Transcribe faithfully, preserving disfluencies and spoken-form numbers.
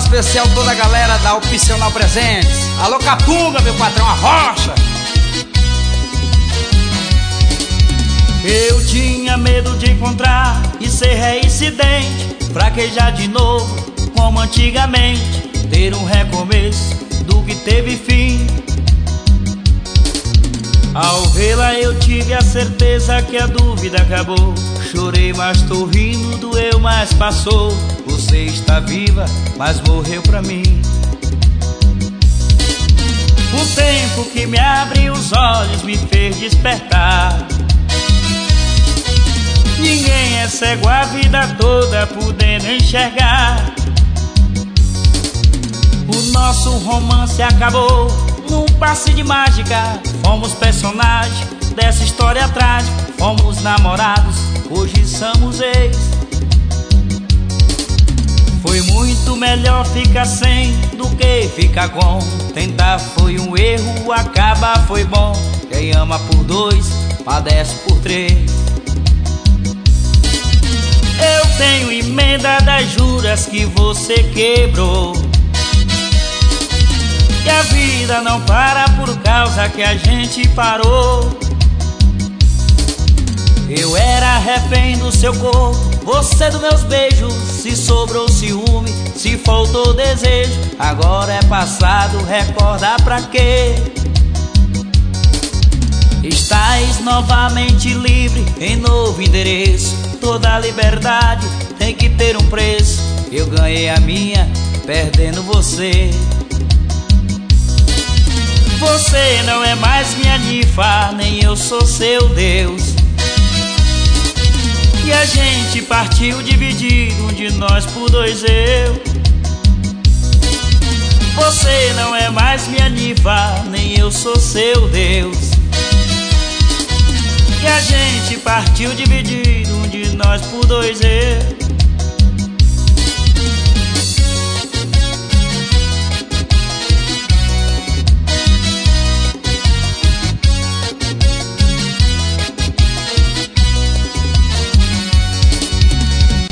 abraço especial a toda a galera da Opcional Presentes. Alô Capunga, meu patrão, a rocha. Eu tinha medo de encontrar e ser reincidente, fraquejar de novo como antigamente, ter um recomeço do que teve fim. Ao vê-la eu tive a certeza que a dúvida acabou. Chorei, mas tô rindo, doeu, mas passou. Você está viva, mas morreu pra mim. O tempo que me abriu os olhos me fez despertar. Ninguém é cego a vida toda podendo enxergar. O nosso romance acabou num passe de mágica. Fomos personagens dessa história trágica. Fomos namorados, hoje somos ex. Foi muito melhor ficar sem do que ficar com. Tentar foi um erro, acabar foi bom. Quem ama por dois, padece por três. Eu tenho emenda das juras que você quebrou. E a vida não para por causa que a gente parou. Eu era refém do seu corpo, você dos meus beijos. Se sobrou ciúme, se faltou desejo, agora é passado, recordar pra quê? Estás novamente livre em novo endereço. Toda liberdade tem que ter um preço. Eu ganhei a minha perdendo você. Você não é mais minha ninfa, nem eu sou seu Deus. E a gente partiu dividido, um de nós por dois eu. Você não é mais minha ninfa, nem eu sou seu Deus. E a gente partiu dividido,